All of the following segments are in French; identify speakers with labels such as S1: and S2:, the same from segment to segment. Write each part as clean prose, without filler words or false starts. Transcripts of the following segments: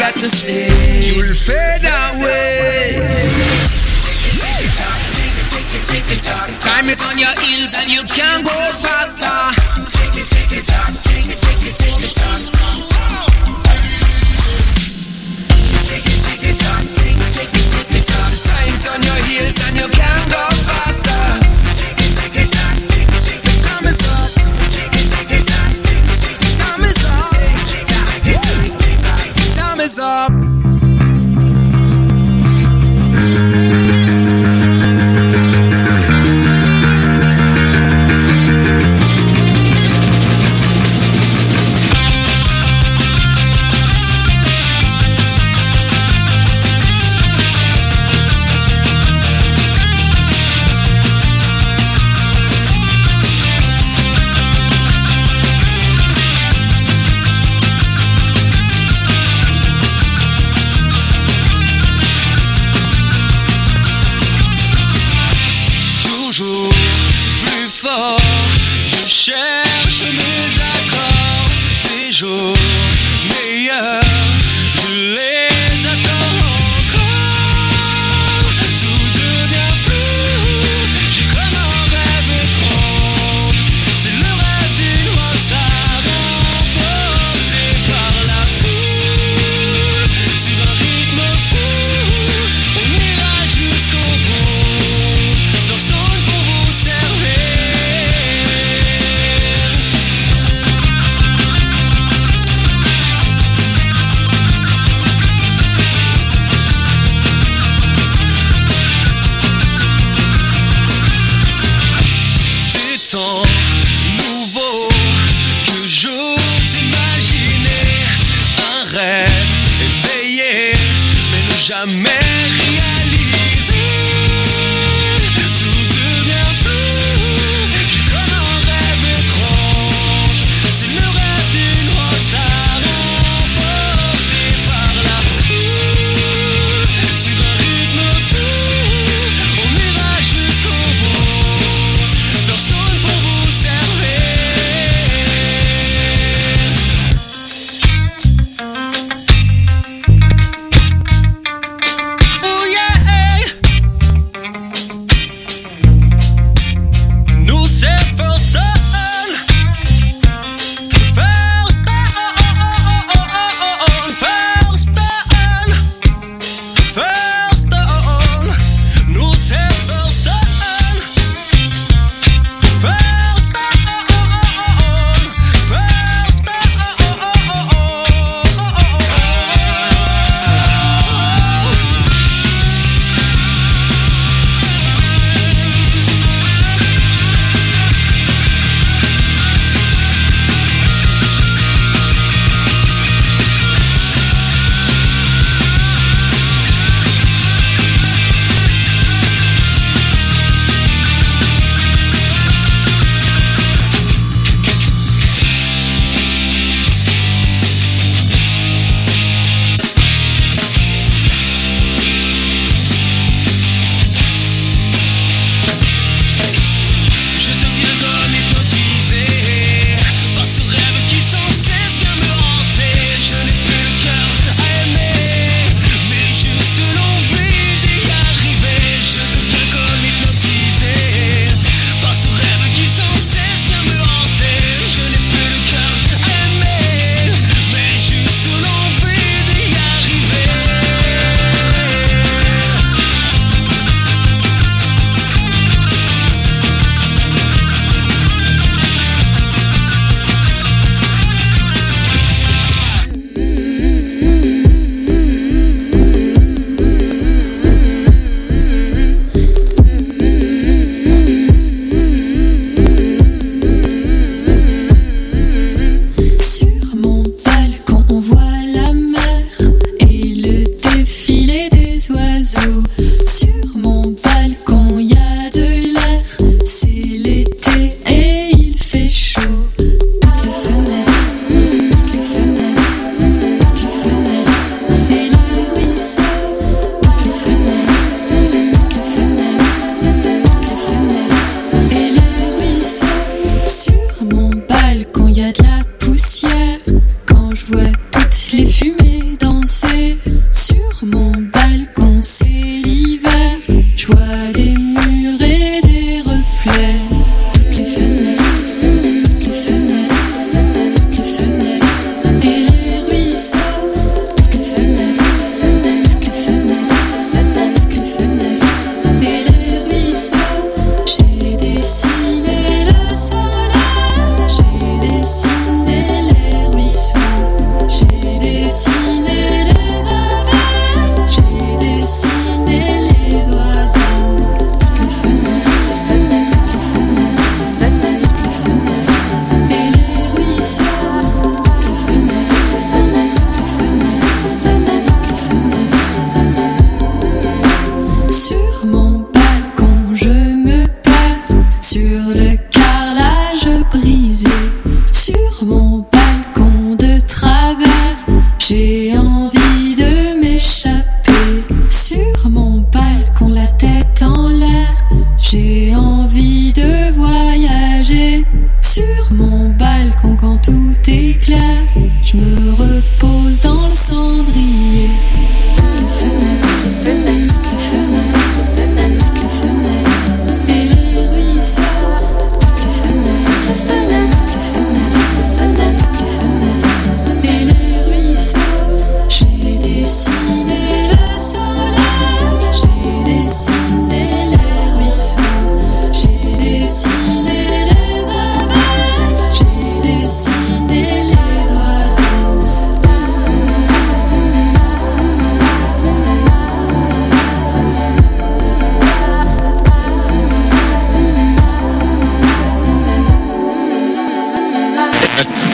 S1: got to say, you'll fade away. Time is on your heels and you can't go faster. Take it, talk, take it, talk. Take it, talk, take it, talk. Time's on your heels and you can't go faster. Take it, talk, take it. Time is up. Take it, talk, take it. Time is up. Take it. Time is up.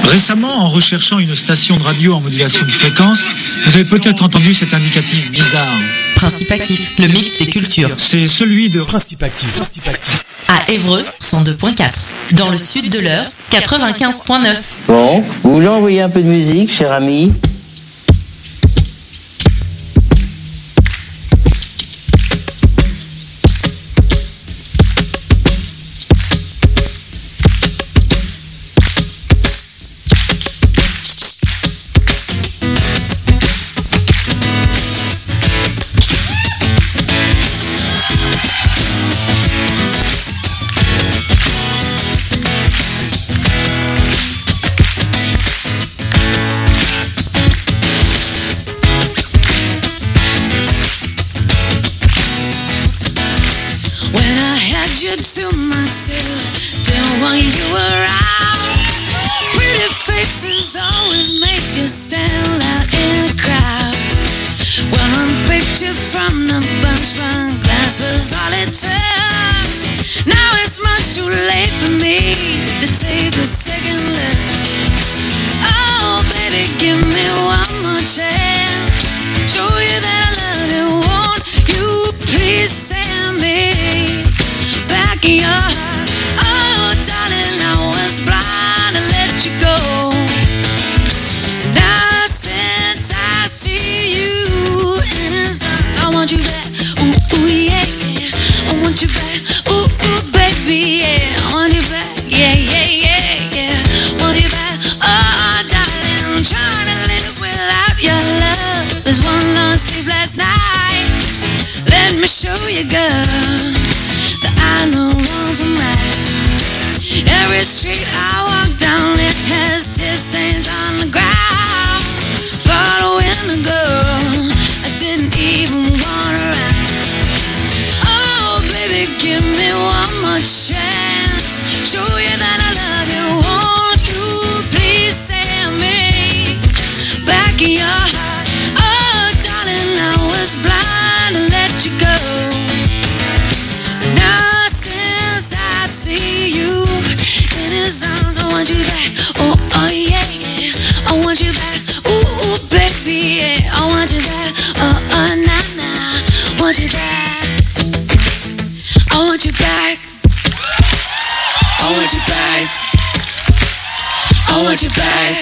S2: Récemment, en recherchant une station de radio en modulation de fréquence, vous avez peut-être entendu cet indicatif bizarre.
S3: Principe Actif, le mix des cultures.
S2: C'est celui de
S4: Principe Actif.
S3: À Évreux, 102.4. Dans le sud de l'Eure, 95.9.
S5: Bon, vous voulez envoyer un peu de musique, cher ami ?
S6: To myself, didn't want you around. Pretty faces always make you stand out in a crowd. Well, I'm pictured from the bunch, one glass was all it took. Now it's much too late for me to take a second look. Oh, baby, give me one more chance. Show you that I love you. Won't you please send me back in your heart? Oh, darling, I was blind to let you go. Now since I see you in his arms, I want you back. Ooh, ooh, yeah, yeah. I want you back. Ooh, ooh, baby, yeah. I want you back. Yeah, yeah, yeah, yeah. Want you back. Oh, darling, I'm trying to live without your love. There's one long sleepless night. Let me show you, girl, I know wrong from right. Every street I walk down, it has tear stains on the ground. Thought a winter girl, I didn't even want her out. Oh, baby, give me one more chance. Show you that I love you. Won't you please send me back in your heart? Oh, darling, I was blind to let you go. Now I see you in his arms. I want you back. Oh, oh yeah, yeah. I want you back. Ooh, ooh, baby, yeah. I want you back. Oh, oh, nah, nah. Want you back. I want you back. I want you back. I want you back.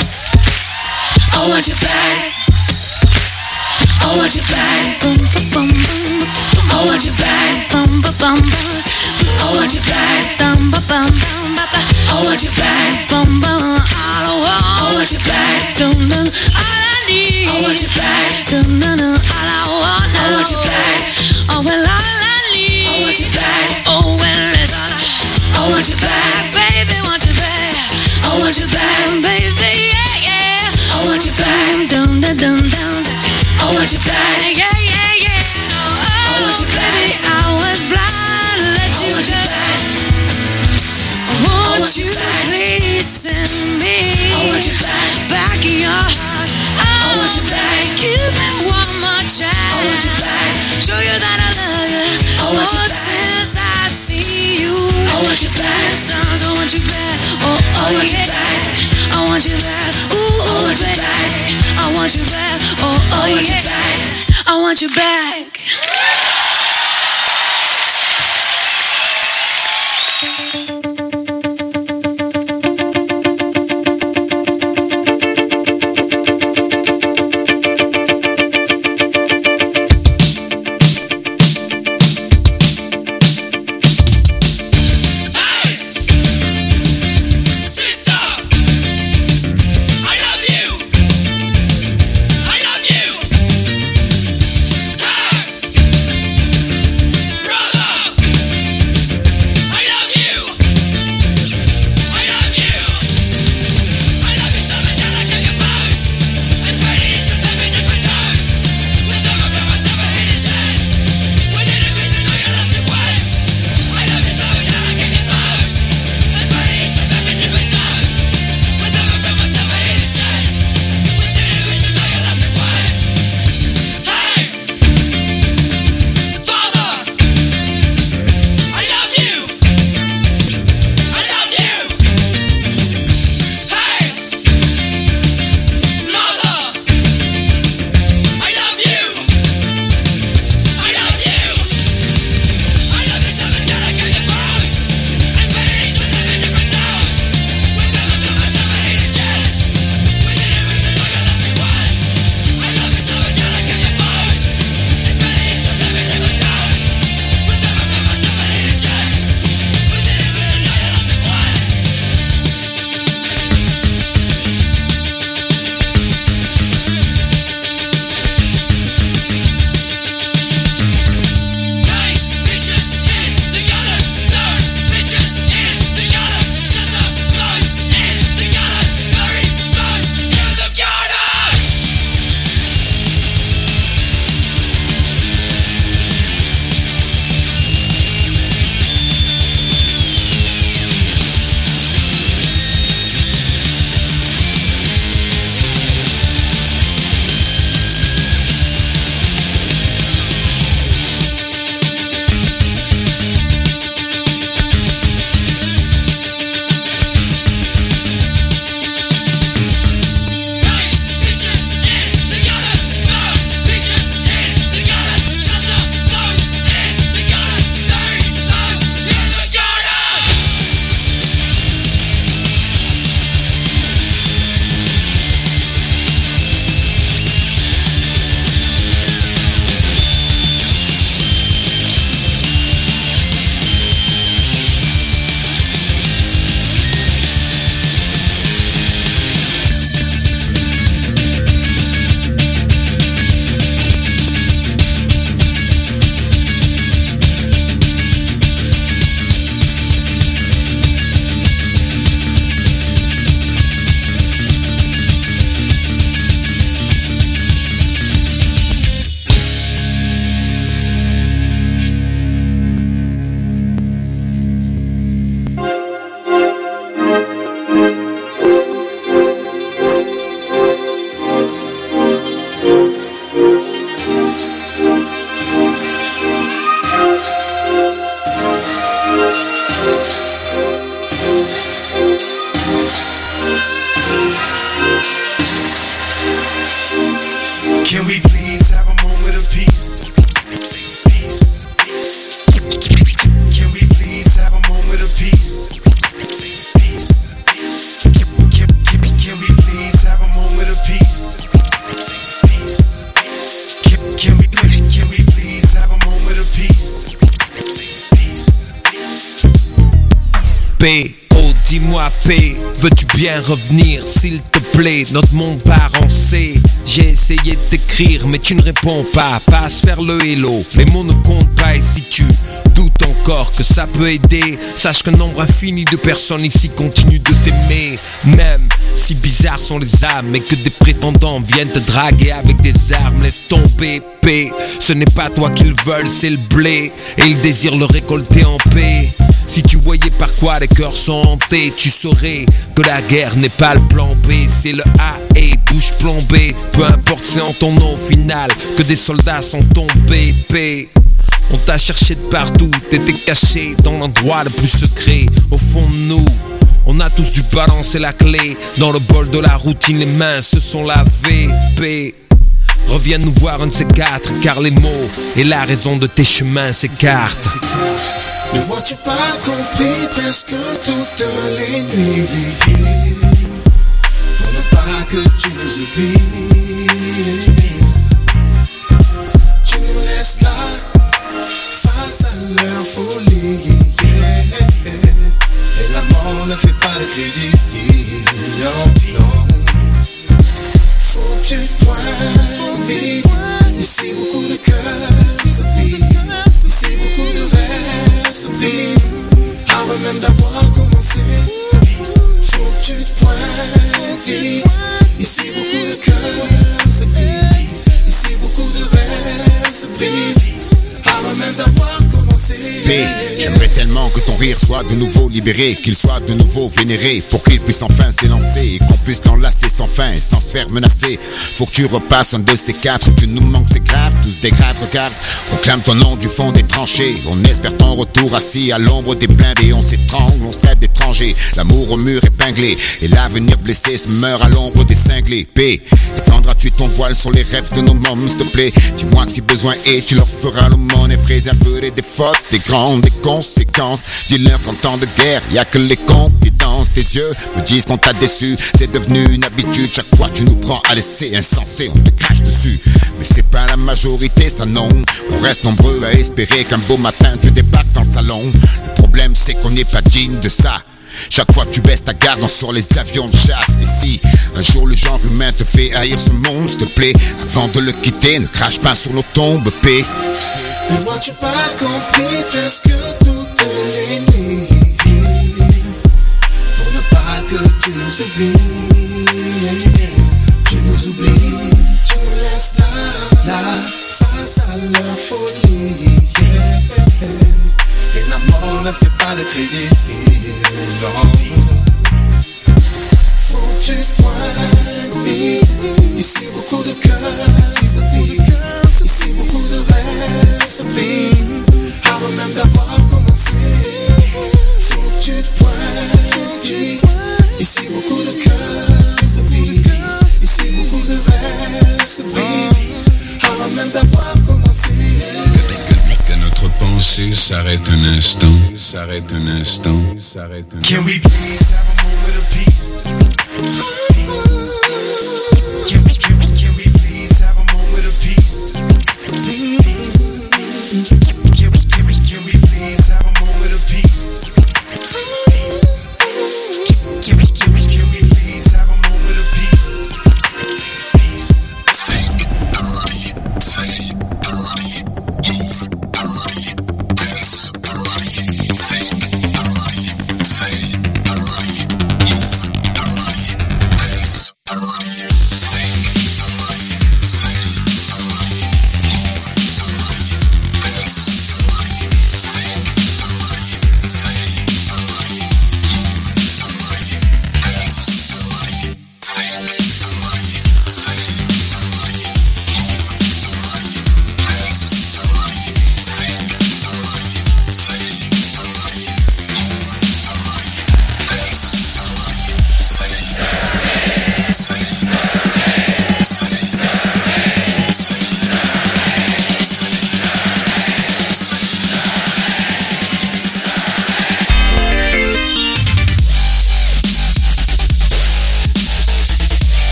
S6: I want you back. I want you back. Bum, bum, bum, bum. I want you back. Bum, bum, bum, bum. I want you back. Bum, bum, bum, bum. I want you back. Bum, bum, all I want. I want you back. Dun, dun, all I need. I want you back. Dun, dun, dun, all I want. I want you back. Oh, well, all I need. I want you back. Oh, well, it's all I want you back. Baby, want you back. I want you back. Baby, yeah, yeah. I want you back. Dun, dun, dun, dun. I want you back. Yeah, yeah, yeah. Oh, I want you back. Baby, I was blind to let you go. Won't you please send me back in your heart? I want you back. Give me one more chance. I want you back. Show you that I love you. I want you back. Since I see you, I want you back. Songs, I want you back. Oh, oh, I want you back. I want you back. Ooh, I want you back. I want you back. Oh, oh, I want you back. I want you back.
S1: please have a moment of peace? Peace. Can we please have a moment of peace? Peace. Can we please have a moment of peace? Peace. Can we please have a moment of peace? Peace.
S4: P, oh dis-moi P, veux-tu bien revenir s'il te plaît? Notre monde part en C. J'ai essayé de t'écrire mais tu ne réponds pas. Passe faire le hello, les mots ne comptent pas. Et si tu doutes encore que ça peut aider, sache qu'un nombre infini de personnes ici continuent de t'aimer. Même si bizarres sont les âmes et que des prétendants viennent te draguer avec des armes, laisse tomber P, ce n'est pas toi qu'ils veulent, c'est le blé, et ils désirent le récolter en paix. Si tu voyais par quoi les cœurs sont hantés, tu saurais que la guerre n'est pas le plan B, c'est le A et bouche plombée. Peu importe c'est en ton nom au final que des soldats sont tombés. P, on t'a cherché de partout, t'étais caché dans l'endroit le plus secret. Au fond de nous, on a tous dû balancer la clé dans le bol de la routine, les mains se sont lavées. P, reviens nous voir un de ces quatre, car les mots et la raison de tes chemins s'écartent.
S1: Ne vois-tu pas compris presque toutes les nuits pour ne pas que tu nous oublies? Tu nous laisses là face à leur folie, et la mort ne fait pas le crédit. Non. Faut que tu te pointes vite. Ici beaucoup de cœurs se vivent, ici beaucoup de rêves se brisent avant même d'avoir commencé. Faut que tu te pointes vite. Ici beaucoup de cœurs se brisent, ici beaucoup de rêves se brisent avant même d'avoir commencé.
S7: J'aimerais tellement que ton rire soit de nouveau libéré, qu'il soit de nouveau vénéré, pour qu'il puisse enfin s'élancer et qu'on puisse l'enlacer sans fin et sans se faire menacer. Faut que tu repasses un de ces quatre, tu nous manques, c'est grave, tous des grades, regarde. On clame ton nom du fond des tranchées, on espère ton retour assis à l'ombre des blindés. On s'étrangle, on se traite d'étrangers, l'amour au mur épinglé, et l'avenir blessé se meurt à l'ombre des cinglés. P, étendras-tu ton voile sur les rêves de nos mômes, s'il te plaît? Dis-moi que si besoin est, tu leur feras l'aumône et préserverai des fautes, des grandes, des conséquences. Dis-leur qu'en temps de guerre, y'a que les cons qui dansent. Tes yeux me disent qu'on t'a déçu, c'est devenu une habitude. Chaque fois tu nous prends à l'essai, insensé, on te crache dessus. Mais c'est pas la majorité, ça non. On reste nombreux à espérer qu'un beau matin tu débarques dans le salon. Le problème c'est qu'on n'est pas digne de ça. Chaque fois tu baisses ta garde sur les avions de chasse. Et si un jour le genre humain te fait haïr ce monde, s'il te plaît, avant de le quitter, ne crache pas sur nos tombes, P.
S1: Ne vois-tu pas compris presque toutes les nuits pour ne pas que tu nous oublies? Tu nous oublies, tu nous laisses là face à leur folie, et la mort ne fait pas de crédit. Non. Faut que tu te pointes vite. Ici beaucoup de cœurs se vivent, ici beaucoup de rêves se brisent avant même d'avoir commencé. Faut que tu te pointes vite. Ici beaucoup de cœurs se vivent, ici beaucoup de rêves se brisent avant même d'avoir commencé.
S8: Que notre pensée s'arrête un instant,
S1: Can we please have a moment of peace? Can we please have a moment of peace? Can we please have a moment of peace? Can we please have a moment of peace?
S9: Think dirty, say dirty, move dirty, dance dirty, think dirty, say dirty, move dirty, dance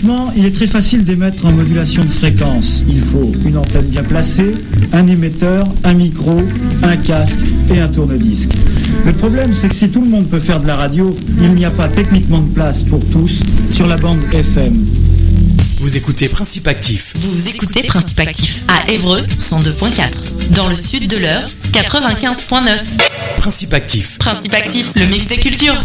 S2: Techniquement, il est très facile d'émettre en modulation de fréquence. Il faut une antenne bien placée, un émetteur, un micro, un casque et un tourne-disque. Le problème, c'est que si tout le monde peut faire de la radio, il n'y a pas techniquement de place pour tous sur la bande FM.
S10: Vous écoutez Principe Actif.
S3: Vous écoutez Principe Actif à Évreux 102.4. Dans le sud de l'Eure 95.9.
S10: Principe Actif.
S3: Principe Actif, le mix des cultures.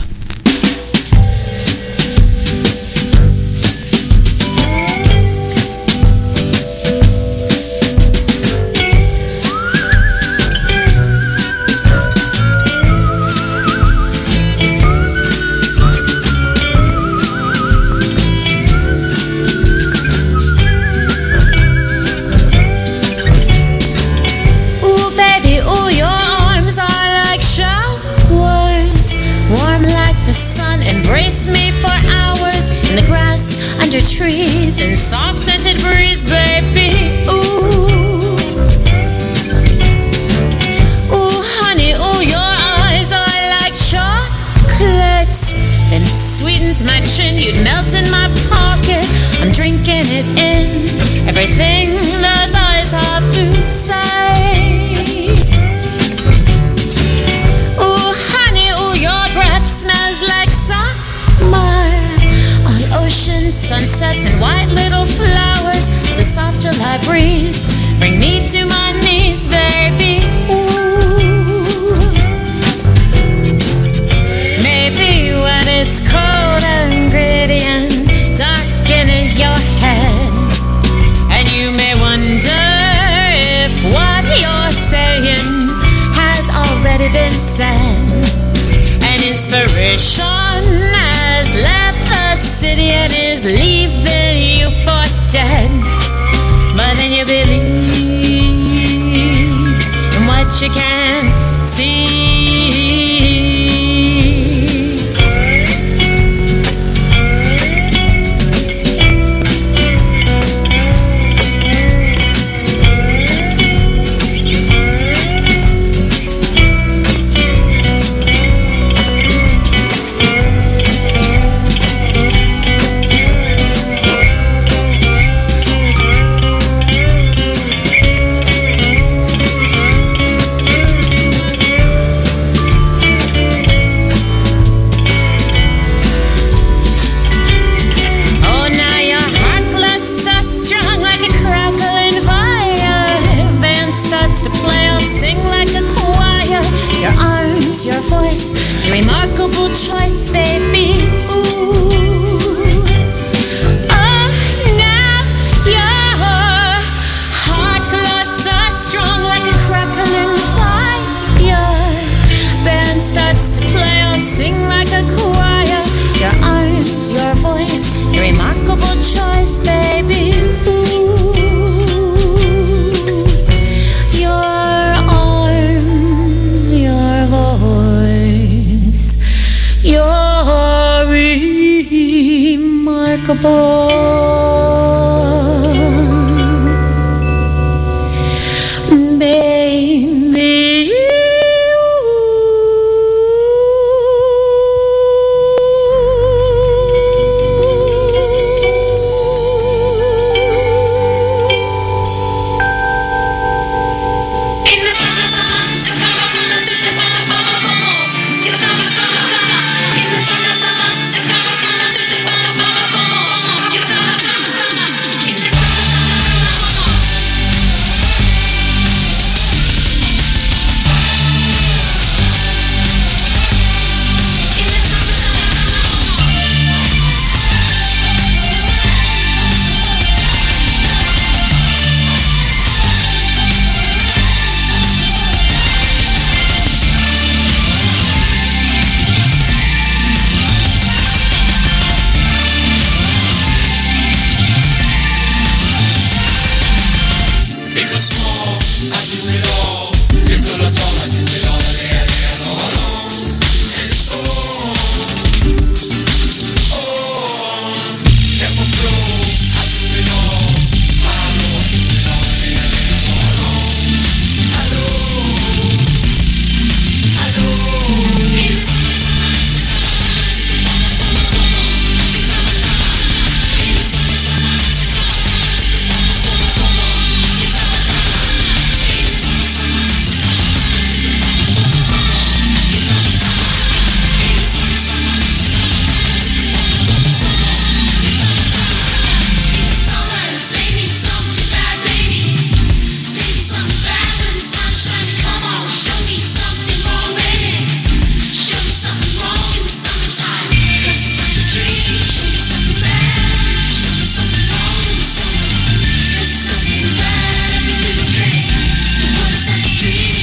S11: Trees and soft scented breeze, baby. Ooh, ooh, honey, ooh, your eyes are like chocolate, and it sweetens my chin. You'd melt in my pocket. I'm drinking it in. Everything those eyes have to say. Ooh, honey, ooh, your breath smells like summer. Oceans, sunsets, and white little flowers. The soft July breeze bring me to my knees, baby. Ooh. Maybe when it's cold and gritty and dark in your head, and you may wonder if what you're saying has already been said. And inspiration has left the city and is leaving you for dead. But then you believe in what you can see. Your voice, your remarkable choice, baby. Ooh. Oh, now your heart glows so strong like a crackling fire. Band starts to play, I'll sing like a choir. Your arms, your voice, your remarkable choice, baby. Ooh. You're remarkable.